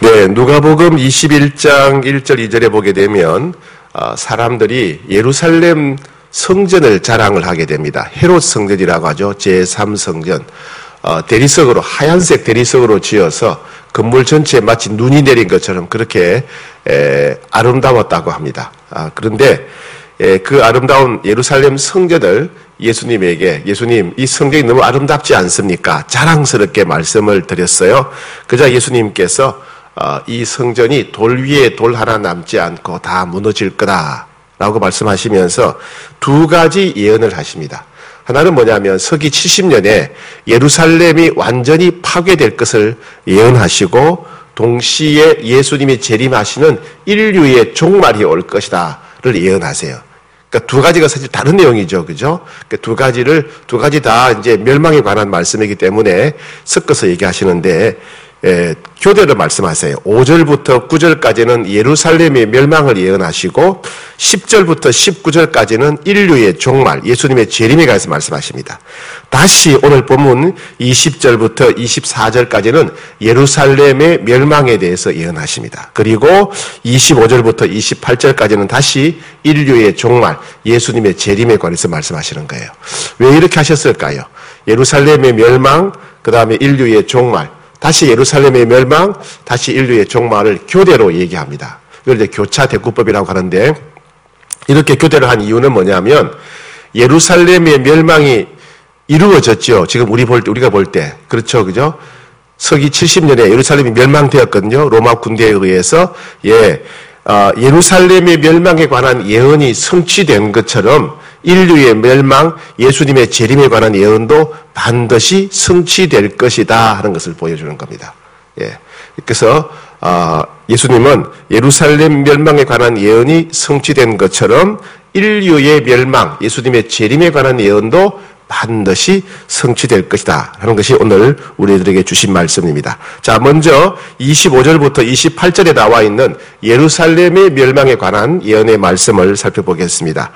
네, 누가복음 21장 1절 2절에 보게 되면 사람들이 예루살렘 성전을 자랑을 하게 됩니다. 헤롯 성전이라고 하죠. 제3성전. 대리석으로, 하얀색 대리석으로 지어서 건물 전체에 마치 눈이 내린 것처럼 그렇게 아름다웠다고 합니다. 그런데 그 아름다운 예루살렘 성전을 예수님에게, 예수님, 이 성전이 너무 아름답지 않습니까? 자랑스럽게 말씀을 드렸어요. 그러자 예수님께서 이 성전이 돌 위에 돌 하나 남지 않고 다 무너질 거다라고 말씀하시면서 두 가지 예언을 하십니다. 하나는 뭐냐면 서기 70년에 예루살렘이 완전히 파괴될 것을 예언하시고 동시에 예수님이 재림하시는 인류의 종말이 올 것이다를 예언하세요. 그러니까 두 가지가 사실 다른 내용이죠. 그죠? 그러니까 두 가지 다 이제 멸망에 관한 말씀이기 때문에 섞어서 얘기하시는데, 교대로 말씀하세요. 5절부터 9절까지는 예루살렘의 멸망을 예언하시고 10절부터 19절까지는 인류의 종말, 예수님의 재림에 관해서 말씀하십니다. 다시 오늘 본문 20절부터 24절까지는 예루살렘의 멸망에 대해서 예언하십니다. 그리고 25절부터 28절까지는 다시 인류의 종말, 예수님의 재림에 관해서 말씀하시는 거예요. 왜 이렇게 하셨을까요? 예루살렘의 멸망, 그 다음에 인류의 종말, 다시 예루살렘의 멸망, 다시 인류의 종말을 교대로 얘기합니다. 이걸 이제 교차 대구법이라고 하는데, 이렇게 교대를 한 이유는 뭐냐면 예루살렘의 멸망이 이루어졌죠. 지금 우리가 볼 때. 그렇죠. 그죠? 서기 70년에 예루살렘이 멸망되었거든요. 로마 군대에 의해서. 예루살렘의 멸망에 관한 예언이 성취된 것처럼 인류의 멸망, 예수님의 재림에 관한 예언도 반드시 성취될 것이다 하는 것을 보여주는 겁니다. 그래서 예수님은 예루살렘 멸망에 관한 예언이 성취된 것처럼 인류의 멸망, 예수님의 재림에 관한 예언도 반드시 성취될 것이다 하는 것이 오늘 우리들에게 주신 말씀입니다. 자, 먼저 25절부터 28절에 나와 있는 예루살렘의 멸망에 관한 예언의 말씀을 살펴보겠습니다.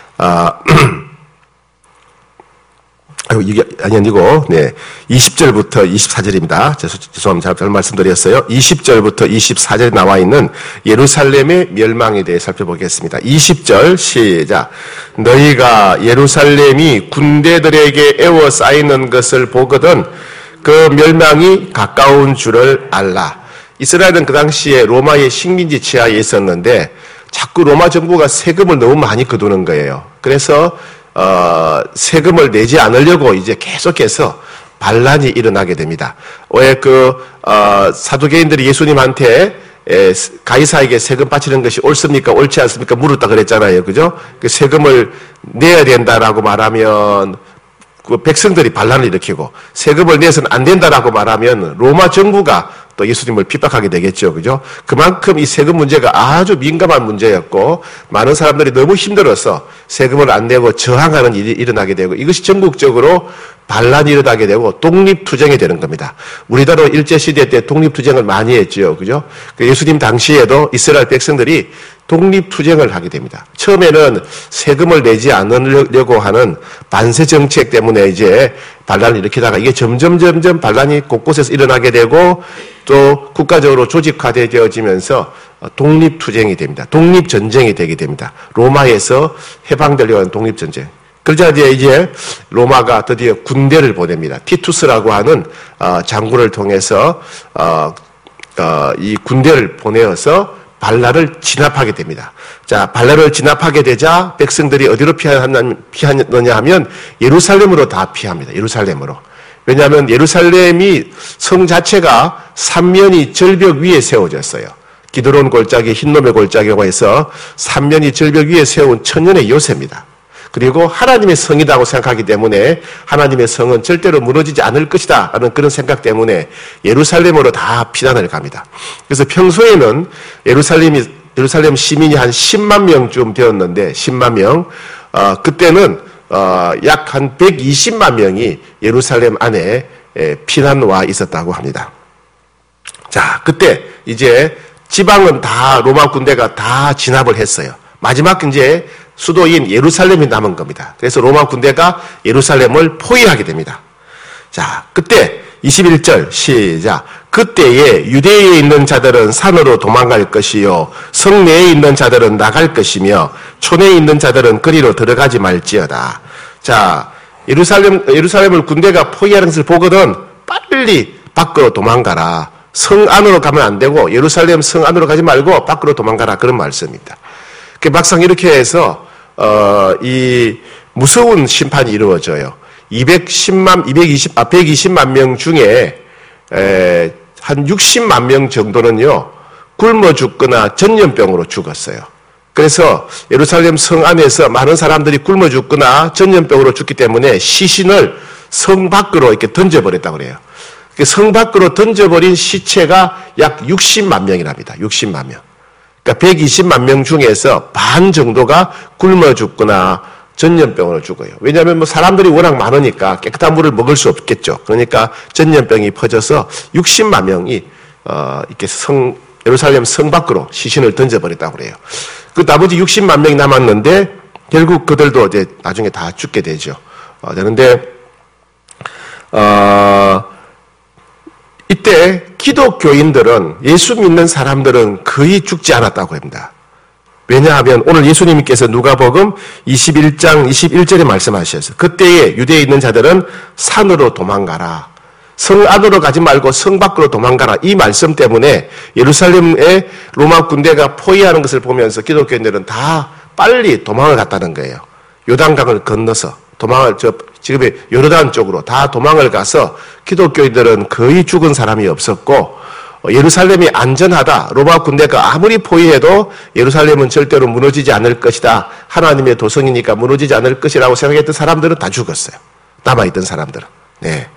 이게 아니고, 20절부터 24절입니다. 죄송합니다. 잘 말씀드렸어요. 20절부터 24절에 나와 있는 예루살렘의 멸망에 대해 살펴보겠습니다. 20절, 시작. 너희가 예루살렘이 군대들에게 에워싸이는 것을 보거든 그 멸망이 가까운 줄을 알라. 이스라엘은 그 당시에 로마의 식민지 치하에 있었는데 자꾸 로마 정부가 세금을 너무 많이 거두는 거예요. 그래서 세금을 내지 않으려고 이제 계속해서 반란이 일어나게 됩니다. 왜 사두개인들이 예수님한테 가이사에게 세금 바치는 것이 옳습니까? 옳지 않습니까? 물었다 그랬잖아요. 그죠? 그 세금을 내야 된다라고 말하면 그 백성들이 반란을 일으키고 세금을 내서는 안 된다라고 말하면 로마 정부가 또 예수님을 핍박하게 되겠죠. 그죠? 그만큼 이 세금 문제가 아주 민감한 문제였고 많은 사람들이 너무 힘들어서 세금을 안 내고 저항하는 일이 일어나게 되고 이것이 전국적으로 반란이 일어나게 되고 독립투쟁이 되는 겁니다. 우리나라 일제시대 때 독립투쟁을 많이 했죠. 그죠? 예수님 당시에도 이스라엘 백성들이 독립투쟁을 하게 됩니다. 처음에는 세금을 내지 않으려고 하는 반세 정책 때문에 이제 반란을 일으키다가 이게 점점 반란이 곳곳에서 일어나게 되고 또 국가적으로 조직화되어지면서 독립투쟁이 됩니다. 독립전쟁이 되게 됩니다. 로마에서 해방되려고 하는 독립전쟁. 그러자 이제 로마가 드디어 군대를 보냅니다. 티투스라고 하는 장군을 통해서 이 군대를 보내어서 발라를 진압하게 됩니다. 자, 발라를 진압하게 되자 백성들이 어디로 피하느냐 하면 예루살렘으로 다 피합니다. 예루살렘으로. 왜냐하면 예루살렘이 성 자체가 삼면이 절벽 위에 세워졌어요. 기드론 골짜기, 흰놈의 골짜기라고 해서 삼면이 절벽 위에 세운 천년의 요새입니다. 그리고 하나님의 성이라고 생각하기 때문에 하나님의 성은 절대로 무너지지 않을 것이다 라는 그런 생각 때문에 예루살렘으로 다 피난을 갑니다. 그래서 평소에는 예루살렘 시민이 한 10만 명쯤 되었는데 10만 명, 그때는 약 한 120만 명이 예루살렘 안에 피난 와 있었다고 합니다. 자, 그때 이제 지방은 다 로마 군대가 다 진압을 했어요. 마지막 이제 수도인 예루살렘이 남은 겁니다. 그래서 로마 군대가 예루살렘을 포위하게 됩니다. 자, 그때 21절 시작. 그때에 유대에 있는 자들은 산으로 도망갈 것이요 성내에 있는 자들은 나갈 것이며 촌에 있는 자들은 거리로 들어가지 말지어다. 자, 예루살렘을 군대가 포위하는 것을 보거든 빨리 밖으로 도망가라. 성 안으로 가면 안 되고 예루살렘 성 안으로 가지 말고 밖으로 도망가라. 그런 말씀입니다. 막상 이렇게 해서 이 무서운 심판이 이루어져요. 120만 명 중에 한 60만 명 정도는요 굶어 죽거나 전염병으로 죽었어요. 그래서 예루살렘 성 안에서 많은 사람들이 굶어 죽거나 전염병으로 죽기 때문에 시신을 성 밖으로 이렇게 던져버렸다고 그래요. 성 밖으로 던져버린 시체가 약 60만 명이랍니다. 60만 명. 그러니까 120만 명 중에서 반 정도가 굶어 죽거나 전염병으로 죽어요. 왜냐하면 사람들이 워낙 많으니까 깨끗한 물을 먹을 수 없겠죠. 그러니까 전염병이 퍼져서 60만 명이 이렇게 예루살렘 성 밖으로 시신을 던져버렸다고 그래요. 그 나머지 60만 명이 남았는데 결국 그들도 이제 나중에 다 죽게 되죠. 되는데 이때 기독교인들은 예수 믿는 사람들은 거의 죽지 않았다고 합니다. 왜냐하면 오늘 예수님께서 누가복음 21장 21절에 말씀하셨어요. 그때에 유대에 있는 자들은 산으로 도망가라. 성 안으로 가지 말고 성 밖으로 도망가라. 이 말씀 때문에 예루살렘에 로마 군대가 포위하는 것을 보면서 기독교인들은 다 빨리 도망을 갔다는 거예요. 요단강을 건너서 지금의 요르단 쪽으로 다 도망을 가서 기독교인들은 거의 죽은 사람이 없었고 예루살렘이 안전하다. 로마 군대가 아무리 포위해도 예루살렘은 절대로 무너지지 않을 것이다. 하나님의 도성이니까 무너지지 않을 것이라고 생각했던 사람들은 다 죽었어요. 남아있던 사람들은. 네.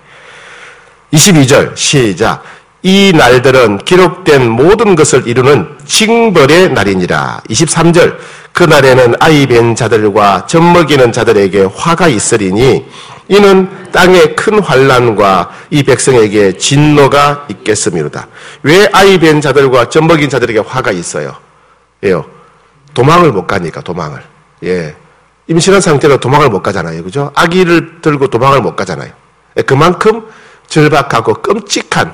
22절 시작. 이 날들은 기록된 모든 것을 이루는 징벌의 날이니라. 23절 그 날에는 아이 뵌 자들과 젖먹이는 자들에게 화가 있으리니 이는 땅에 큰 환난과 이 백성에게 진노가 있겠음이로다. 왜 아이 뵌 자들과 젖먹인 자들에게 화가 있어요? 왜요? 도망을 못 가니까 도망을. 예. 임신한 상태로 도망을 못 가잖아요. 그죠? 아기를 들고 도망을 못 가잖아요. 그만큼 절박하고 끔찍한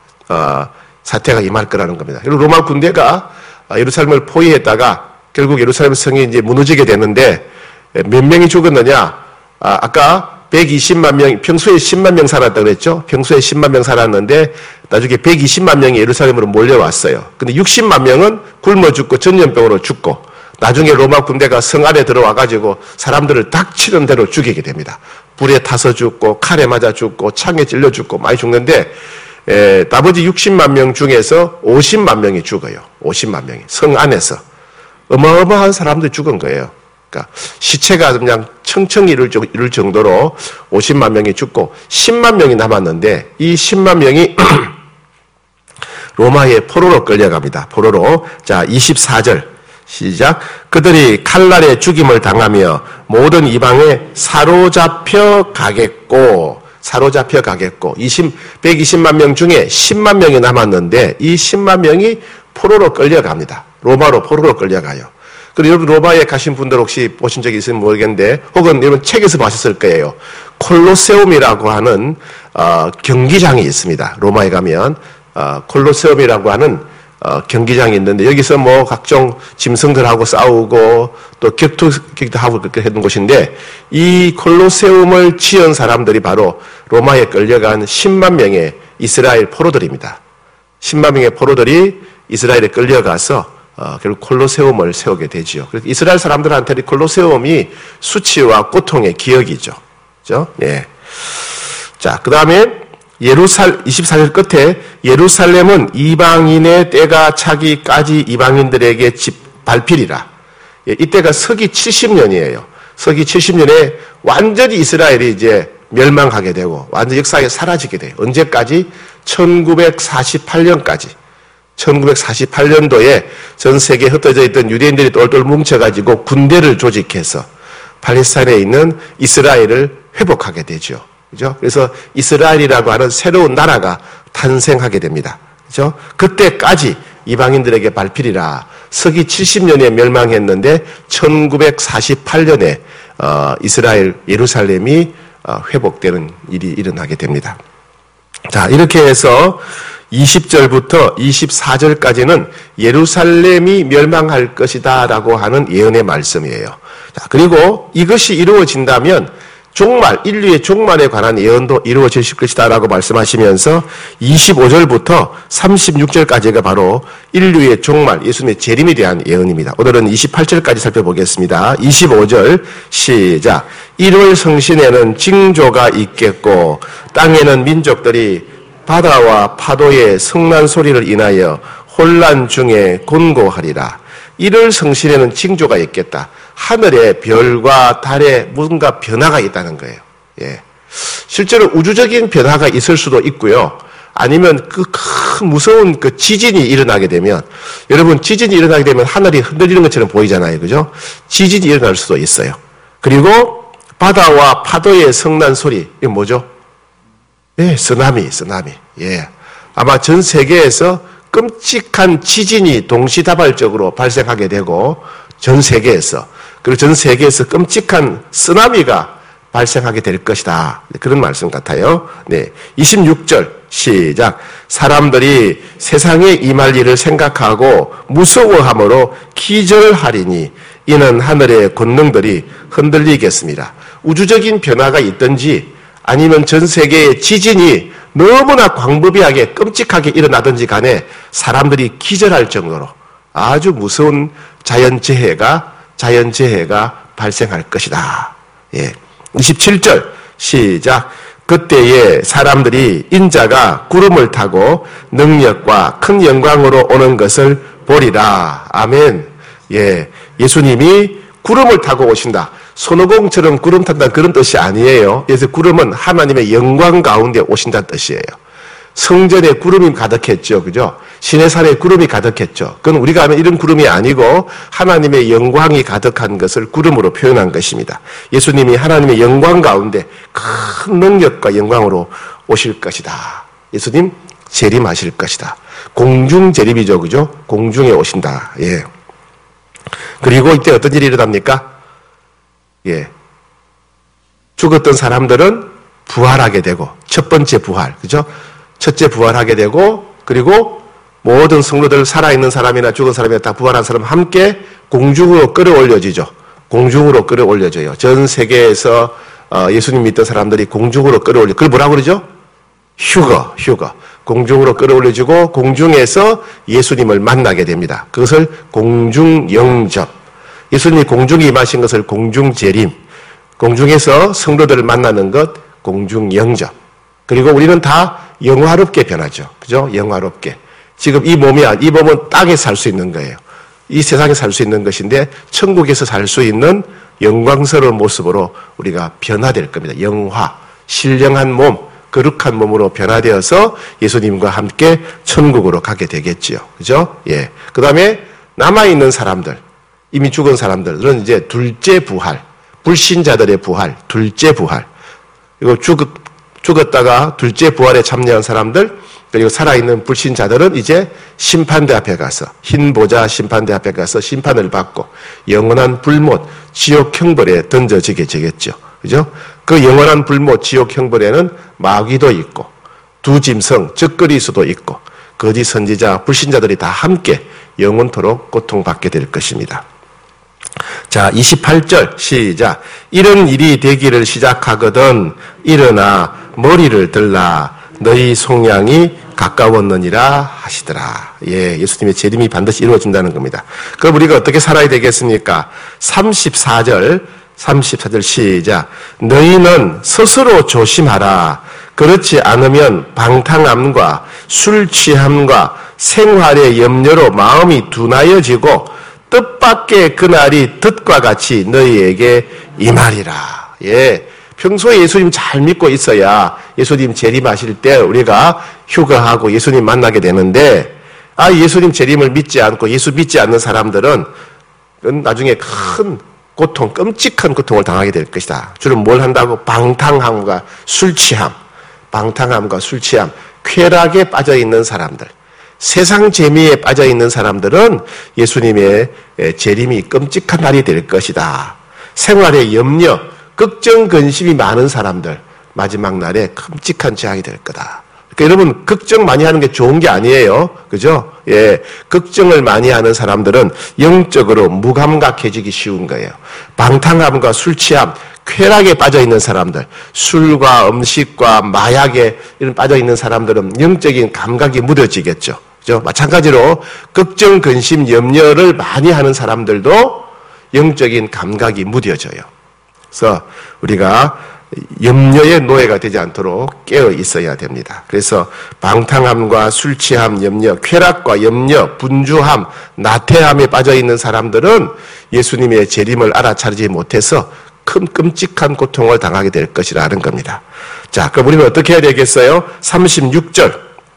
사태가 임할 거라는 겁니다. 그리고 로마 군대가 예루살렘을 포위했다가 결국 예루살렘 성이 이제 무너지게 되는데 몇 명이 죽었느냐? 아까 120만 명, 평소에 10만 명 살았다고 그랬죠? 평소에 10만 명 살았는데 나중에 120만 명이 예루살렘으로 몰려왔어요. 근데 60만 명은 굶어 죽고 전염병으로 죽고 나중에 로마 군대가 성 안에 들어와가지고 사람들을 닥치는 대로 죽이게 됩니다. 불에 타서 죽고 칼에 맞아 죽고 창에 찔려 죽고 많이 죽는데 나머지 60만 명 중에서 50만 명이 죽어요. 50만 명이 성 안에서 어마어마한 사람들이 죽은 거예요. 그러니까 시체가 그냥 청청이 이룰 정도로 50만 명이 죽고 10만 명이 남았는데 이 10만 명이 로마의 포로로 끌려갑니다. 포로로. 자, 24절 시작. 그들이 칼날에 죽임을 당하며 모든 이방에 사로잡혀 가겠고 120만 명 중에 10만 명이 남았는데 이 10만 명이 포로로 끌려갑니다. 로마로 포로로 끌려가요. 그리고 여러분 로마에 가신 분들 혹시 보신 적이 있으면 모르겠는데 혹은 여러분 책에서 보셨을 거예요. 콜로세움이라고 하는 경기장이 있습니다. 로마에 가면 콜로세움이라고 하는 경기장이 있는데 여기서 뭐 각종 짐승들하고 싸우고 또 격투기도 하고 그렇게 했던 곳인데 이 콜로세움을 지은 사람들이 바로 로마에 끌려간 10만 명의 이스라엘 포로들입니다. 10만 명의 포로들이 이스라엘에 끌려가서 결국 콜로세움을 세우게 되지요. 그래서 이스라엘 사람들한테는 콜로세움이 수치와 고통의 기억이죠. 그죠? 예. 자, 그 다음에 24절 끝에 예루살렘은 이방인의 때가 차기까지 이방인들에게 발필이라. 예, 이때가 서기 70년이에요. 서기 70년에 완전히 이스라엘이 이제 멸망하게 되고 완전 역사에 사라지게 돼요. 언제까지? 1948년까지. 1948년도에 전 세계에 흩어져 있던 유대인들이 똘똘 뭉쳐가지고 군대를 조직해서 팔레스타인에 있는 이스라엘을 회복하게 되죠. 그죠? 그래서 이스라엘이라고 하는 새로운 나라가 탄생하게 됩니다. 그죠? 그때까지 이방인들에게 발필이라. 서기 70년에 멸망했는데 1948년에 이스라엘 예루살렘이 회복되는 일이 일어나게 됩니다. 자, 이렇게 해서 20절부터 24절까지는 예루살렘이 멸망할 것이다 라고 하는 예언의 말씀이에요. 자, 그리고 이것이 이루어진다면 종말, 인류의 종말에 관한 예언도 이루어질 것이다 라고 말씀하시면서 25절부터 36절까지가 바로 인류의 종말, 예수님의 재림에 대한 예언입니다. 오늘은 28절까지 살펴보겠습니다. 25절 시작. 1월 성신에는 징조가 있겠고 땅에는 민족들이 바다와 파도의 성난 소리를 인하여 혼란 중에 곤고하리라. 1월 성신에는 징조가 있겠다. 하늘에 별과 달에 뭔가 변화가 있다는 거예요. 예. 실제로 우주적인 변화가 있을 수도 있고요. 아니면 그 큰 무서운 그 지진이 일어나게 되면, 여러분 지진이 일어나게 되면 하늘이 흔들리는 것처럼 보이잖아요. 그죠? 지진이 일어날 수도 있어요. 그리고 바다와 파도의 성난 소리, 이게 뭐죠? 예, 쓰나미. 예. 아마 전 세계에서 끔찍한 지진이 동시다발적으로 발생하게 되고, 전 세계에서 끔찍한 쓰나미가 발생하게 될 것이다. 그런 말씀 같아요. 네. 26절 시작. 사람들이 세상에 임할 일을 생각하고 무서워함으로 기절하리니 이는 하늘의 권능들이 흔들리겠습니다. 우주적인 변화가 있든지 아니면 전 세계의 지진이 너무나 광범위하게 끔찍하게 일어나든지 간에 사람들이 기절할 정도로 아주 무서운 자연재해가 발생할 것이다. 예. 27절 시작. 그때에 사람들이 인자가 구름을 타고 능력과 큰 영광으로 오는 것을 보리라. 아멘. 예. 예수님이 구름을 타고 오신다. 손오공처럼 구름 탄다는 그런 뜻이 아니에요. 그래서 구름은 하나님의 영광 가운데 오신다는 뜻이에요. 성전에 구름이 가득했죠. 그죠? 시내산에 구름이 가득했죠. 그건 우리가 아는 이런 구름이 아니고 하나님의 영광이 가득한 것을 구름으로 표현한 것입니다. 예수님이 하나님의 영광 가운데 큰 능력과 영광으로 오실 것이다. 예수님 재림하실 것이다. 공중 재림이죠. 그죠? 공중에 오신다. 예. 그리고 이때 어떤 일이 일어납니까? 예. 죽었던 사람들은 부활하게 되고, 첫 번째 부활. 그죠? 첫째 부활하게 되고, 그리고 모든 성도들, 살아있는 사람이나 죽은 사람이나 다 부활한 사람 함께 공중으로 끌어올려지죠. 공중으로 끌어올려져요. 전 세계에서 예수님 믿던 사람들이 공중으로 끌어올려. 그걸 뭐라고 그러죠? 휴거. 공중으로 끌어올려지고 공중에서 예수님을 만나게 됩니다. 그것을 공중영접. 예수님이 공중에 임하신 것을 공중재림. 공중에서 성도들을 만나는 것 공중영접. 그리고 우리는 다 영화롭게 변하죠. 그죠? 영화롭게. 지금 이 몸은 땅에 살 수 있는 거예요. 이 세상에 살 수 있는 것인데 천국에서 살 수 있는 영광스러운 모습으로 우리가 변화될 겁니다. 영화, 신령한 몸, 거룩한 몸으로 변화되어서 예수님과 함께 천국으로 가게 되겠지요. 그죠? 예. 그 다음에 남아있는 사람들, 이미 죽은 사람들은 이제 둘째 부활, 불신자들의 부활, 둘째 부활. 그리고 죽었다가 둘째 부활에 참여한 사람들, 그리고 살아있는 불신자들은 이제 심판대 앞에 가서, 흰 보좌 심판대 앞에 가서 심판을 받고 영원한 불못, 지옥 형벌에 던져지게 되겠죠. 그죠? 그 영원한 불못, 지옥 형벌에는 마귀도 있고, 두 짐승, 적그리스도 있고, 거짓 선지자, 불신자들이 다 함께 영원토록 고통받게 될 것입니다. 자, 28절 시작. 이런 일이 되기를 시작하거든 일어나 머리를 들라 너희 속량이 가까웠느니라 하시더라. 예, 예수님의 재림이 반드시 이루어진다는 겁니다. 그럼 우리가 어떻게 살아야 되겠습니까? 34절 시작. 너희는 스스로 조심하라. 그렇지 않으면 방탕함과 술 취함과 생활의 염려로 마음이 둔하여지고 뜻밖의 그날이 뜻과 같이 너희에게 임하리라. 예. 평소에 예수님 잘 믿고 있어야 예수님 재림하실 때 우리가 휴거하고 예수님 만나게 되는데, 예수님 재림을 믿지 않고 예수 믿지 않는 사람들은 나중에 큰 고통, 끔찍한 고통을 당하게 될 것이다. 주로 뭘 한다고? 방탕함과 술 취함, 쾌락에 빠져 있는 사람들, 세상 재미에 빠져 있는 사람들은 예수님의 재림이 끔찍한 날이 될 것이다. 생활의 염려, 걱정, 근심이 많은 사람들, 마지막 날에 끔찍한 재앙이 될 거다. 그러니까 여러분, 걱정 많이 하는 게 좋은 게 아니에요. 그죠? 예. 걱정을 많이 하는 사람들은 영적으로 무감각해지기 쉬운 거예요. 방탕함과 술 취함, 쾌락에 빠져 있는 사람들, 술과 음식과 마약에 이런 빠져 있는 사람들은 영적인 감각이 무뎌지겠죠. 그죠? 마찬가지로 걱정, 근심, 염려를 많이 하는 사람들도 영적인 감각이 무뎌져요. 그래서 우리가 염려의 노예가 되지 않도록 깨어 있어야 됩니다. 그래서 방탕함과 술 취함, 염려, 쾌락과 염려, 분주함, 나태함에 빠져 있는 사람들은 예수님의 재림을 알아차리지 못해서 큰 끔찍한 고통을 당하게 될 것이라는 겁니다. 자, 그럼 우리는 어떻게 해야 되겠어요? 36절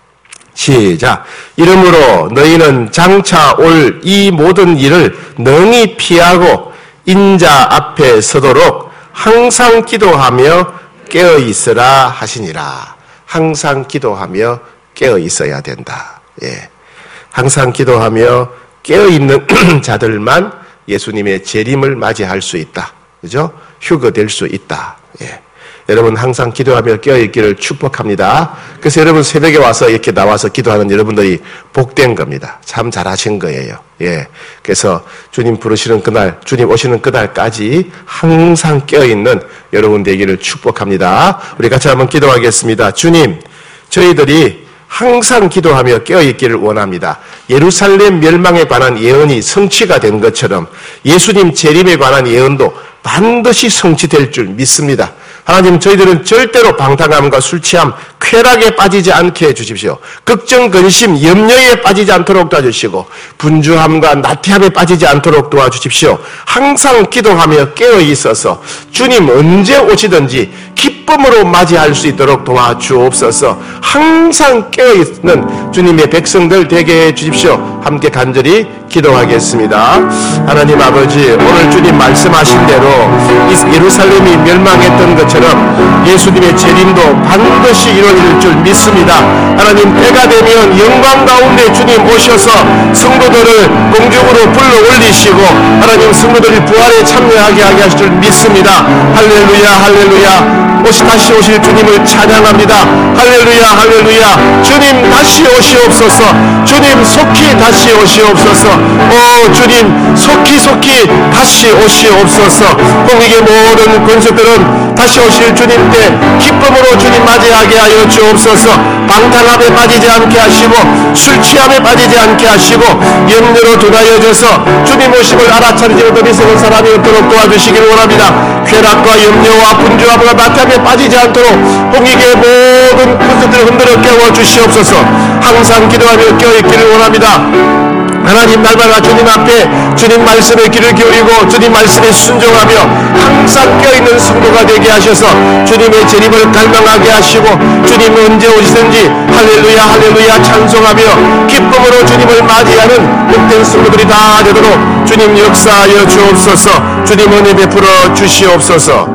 시작. 이러므로 너희는 장차 올 이 모든 일을 능히 피하고 인자 앞에 서도록 항상 기도하며 깨어 있으라 하시니라. 항상 기도하며 깨어 있어야 된다. 예. 항상 기도하며 깨어 있는 자들만 예수님의 재림을 맞이할 수 있다. 그죠? 휴거될 수 있다. 예. 여러분 항상 기도하며 깨어있기를 축복합니다. 그래서 여러분 새벽에 와서 이렇게 나와서 기도하는 여러분들이 복된 겁니다. 참 잘하신 거예요. 예. 그래서 주님 부르시는 그날, 주님 오시는 그날까지 항상 깨어있는 여러분 되기를 축복합니다. 우리 같이 한번 기도하겠습니다. 주님, 저희들이 항상 기도하며 깨어있기를 원합니다. 예루살렘 멸망에 관한 예언이 성취가 된 것처럼 예수님 재림에 관한 예언도 반드시 성취될 줄 믿습니다. 하나님, 저희들은 절대로 방탕함과 술 취함, 쾌락에 빠지지 않게 해주십시오. 걱정, 근심, 염려에 빠지지 않도록 도와주시고 분주함과 나태함에 빠지지 않도록 도와주십시오. 항상 기도하며 깨어 있어서 주님 언제 오시든지 기쁨으로 맞이할 수 있도록 도와주옵소서. 항상 깨어있는 주님의 백성들 되게 해주십시오. 함께 간절히 기도하겠습니다. 하나님 아버지, 오늘 주님 말씀하신 대로 예루살렘이 멸망했던 것처럼 예수님의 재림도 반드시 이루어질 줄 믿습니다. 하나님, 때가 되면 영광 가운데 주님 오셔서 성도들을 공중으로 불러 올리시고 하나님 성도들이 부활에 참여하게 하게 하실 줄 믿습니다. 할렐루야, 할렐루야. 다시 오실 주님을 찬양합니다. 할렐루야, 할렐루야. 주님 다시 오시옵소서. 주님 속히 다시 오시옵소서. 오 주님 속히 다시 오시옵소서. 공익의 모든 권속들은 다시 오실 주님 때 기쁨으로 주님 맞이하게 하여 주옵소서. 방탕함에 빠지지 않게 하시고 술 취함에 빠지지 않게 하시고 염려로 둔하여져서 주님 오심을 알아차리지 못한 이성은 사람이 없도록 도와주시기를 원합니다. 쾌락과 염려와 분주함과 나태함에 빠지지 않도록 공익의 모든 권속들을 흔들어 깨워 주시옵소서. 항상 기도하며 깨어있기를 원합니다. 하나님, 날마다 주님 앞에 주님 말씀에 귀를 기울이고 주님 말씀에 순종하며 항상 껴있는 성도가 되게 하셔서 주님의 재림을 갈망하게 하시고 주님 언제 오시든지 할렐루야, 할렐루야 찬송하며 기쁨으로 주님을 맞이하는 복된 성도들이 다 되도록 주님 역사하여 주옵소서. 주님 은혜 베풀어 주시옵소서.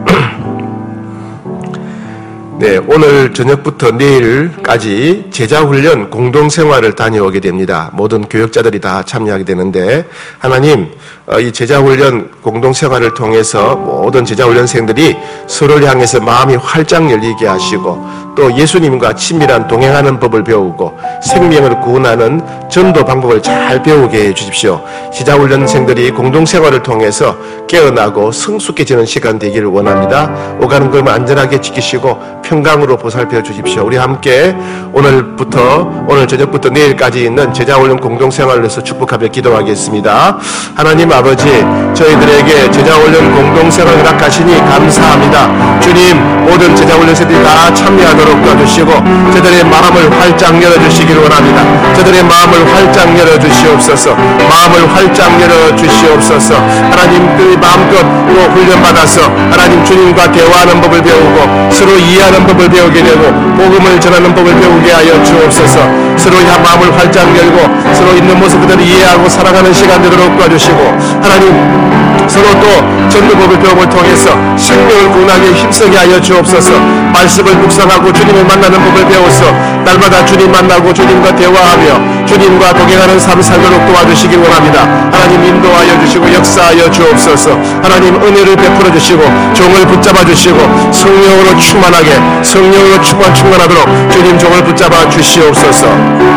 네, 오늘 저녁부터 내일까지 제자훈련 공동생활을 다녀오게 됩니다. 모든 교역자들이 다 참여하게 되는데 하나님, 이 제자훈련 공동생활을 통해서 모든 제자훈련생들이 서로를 향해서 마음이 활짝 열리게 하시고 또 예수님과 친밀한 동행하는 법을 배우고 생명을 구원하는 전도 방법을 잘 배우게 해주십시오. 제자훈련생들이 공동생활을 통해서 깨어나고 성숙해지는 시간 되기를 원합니다. 오가는 걸 안전하게 지키시고 평강으로 보살펴 주십시오. 우리 함께 오늘 저녁부터 내일까지 있는 제자훈련 공동생활을 위해서 축복하며 기도하겠습니다. 하나님 아버지, 저희들에게 제자훈련 공동생활을 허락하시니 감사합니다. 주님, 모든 제자훈련생들이 다 참여하도록 도와주시고 저들의 마음을 활짝 열어주시기를 원합니다. 저들의 마음을 활짝 열어주시옵소서. 마음을 활짝 열어주시옵소서. 하나님, 그 마음껏 또 훈련받아서 하나님 주님과 대화하는 법을 배우고 서로 이해하는 법을 배우게 되고 복음을 전하는 법을 배우게 하여 주옵소서. 서로의 마음을 활짝 열고 서로 있는 모습 그대로 이해하고 사랑하는 시간 되도록 도와주시고 하나님, 서로 또 전도법을 배움을 통해서 생명을 구원하기에 힘쓰게 하여 주옵소서. 말씀을 묵상하고 주님을 만나는 법을 배워서 날마다 주님 만나고 주님과 대화하며 주님과 동행하는 삶 살도록 도와주시기 원합니다. 하나님 인도하여 주시고 역사하여 주옵소서. 하나님 은혜를 베풀어 주시고 종을 붙잡아 주시고 성령으로 충만하게 성령으로 충만하도록 주님 종을 붙잡아 주시옵소서.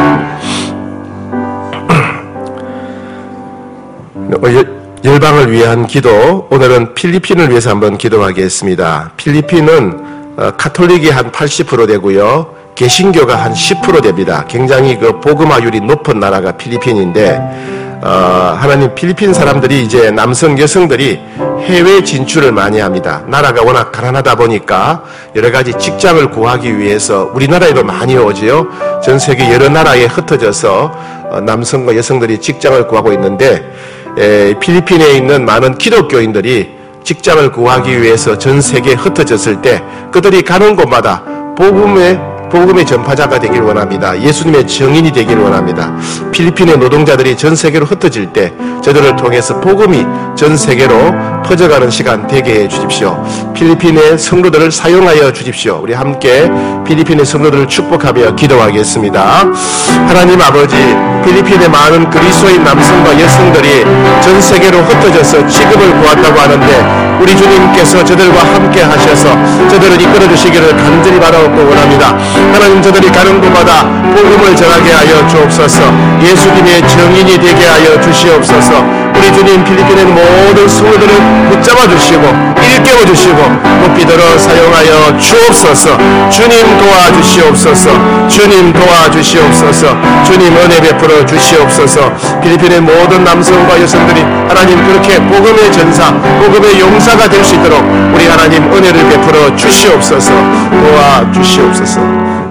열방을 위한 기도, 오늘은 필리핀을 위해서 한번 기도하겠습니다. 필리핀은 카톨릭이 한 80% 되고요, 개신교가 한 10% 됩니다. 굉장히 그 복음화율이 높은 나라가 필리핀인데, 하나님 필리핀 사람들이 이제 남성 여성들이 해외 진출을 많이 합니다. 나라가 워낙 가난하다 보니까 여러 가지 직장을 구하기 위해서 우리나라에도 많이 오지요. 전 세계 여러 나라에 흩어져서 남성과 여성들이 직장을 구하고 있는데, 필리핀에 있는 많은 기독교인들이 직장을 구하기 위해서 전 세계에 흩어졌을 때 그들이 가는 곳마다 복음의 전파자가 되길 원합니다. 예수님의 증인이 되길 원합니다. 필리핀의 노동자들이 전 세계로 흩어질 때 저들을 통해서 복음이 전 세계로 퍼져가는 시간 되게 해 주십시오. 필리핀의 성도들을 사용하여 주십시오. 우리 함께 필리핀의 성도들을 축복하며 기도하겠습니다. 하나님 아버지, 필리핀의 많은 그리스도인 남성과 여성들이 전 세계로 흩어져서 직업을 구한다고 하는데 우리 주님께서 저들과 함께 하셔서 저들을 이끌어 주시기를 간절히 바라옵고 원합니다. 하나님, 저들이 가는 곳마다 복음을 전하게 하여 주옵소서. 예수님의 증인이 되게 하여 주시옵소서. 우리 주님, 필리핀의 모든 성도들을 붙잡아 주시고 일깨워 주시고 높이 들어 사용하여 주옵소서. 주님 도와주시옵소서. 주님 도와주시옵소서. 주님 은혜 베풀어 주시옵소서. 필리핀의 모든 남성과 여성들이 하나님 그렇게 복음의 전사, 복음의 용사가 될 수 있도록 우리 하나님 은혜를 베풀어 주시옵소서. 도와주시옵소서.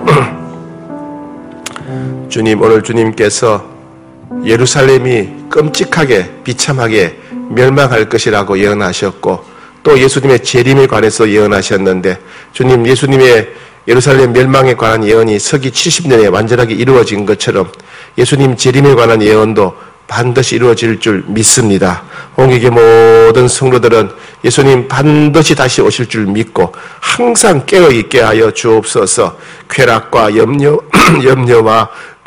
주님, 오늘 주님께서 예루살렘이 끔찍하게 비참하게 멸망할 것이라고 예언하셨고 또 예수님의 재림에 관해서 예언하셨는데, 주님, 예수님의 예루살렘 멸망에 관한 예언이 서기 70년에 완전하게 이루어진 것처럼 예수님 재림에 관한 예언도 반드시 이루어질 줄 믿습니다. 홍익의 모든 성도들은 예수님 반드시 다시 오실 줄 믿고 항상 깨어있게 하여 주옵소서. 쾌락과 염려와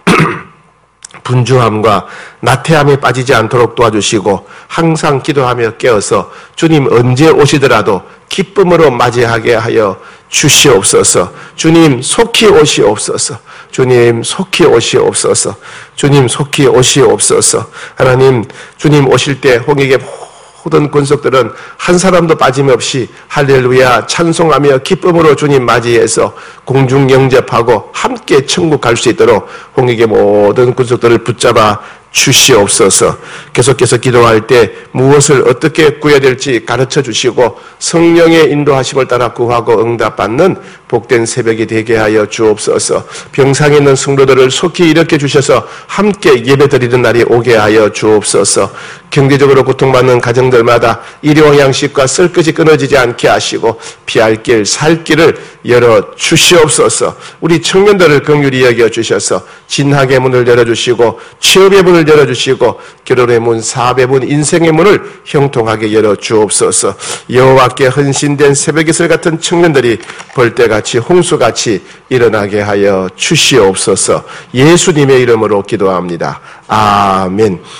분주함과 나태함에 빠지지 않도록 도와주시고 항상 기도하며 깨어서 주님 언제 오시더라도 기쁨으로 맞이하게 하여 주시옵소서. 주님 속히 오시옵소서. 주님 속히 오시옵소서. 주님 속히 오시옵소서. 하나님, 주님 오실 때 홍익의 모든 권속들은 한 사람도 빠짐없이 할렐루야 찬송하며 기쁨으로 주님 맞이해서 공중 영접하고 함께 천국 갈 수 있도록 홍익의 모든 권속들을 붙잡아 주시옵소서. 계속해서 기도할 때 무엇을 어떻게 구해야 될지 가르쳐 주시고 성령의 인도하심을 따라 구하고 응답받는 복된 새벽이 되게 하여 주옵소서. 병상에 있는 성도들을 속히 일으켜 주셔서 함께 예배드리는 날이 오게 하여 주옵소서. 경제적으로 고통받는 가정들마다 일용 양식과 쓸 것이 끊어지지 않게 하시고 피할 길, 살 길을 열어 주시옵소서. 우리 청년들을 긍휼히 여겨 주셔서 진학의 문을 열어주시고 취업의 문을 열어주시고 결혼의 문, 사업의 문, 인생의 문을 형통하게 열어 주옵소서. 여호와께 헌신된 새벽이슬 같은 청년들이 벌떼같이 홍수같이 일어나게 하여 주시옵소서. 예수님의 이름으로 기도합니다. 아멘.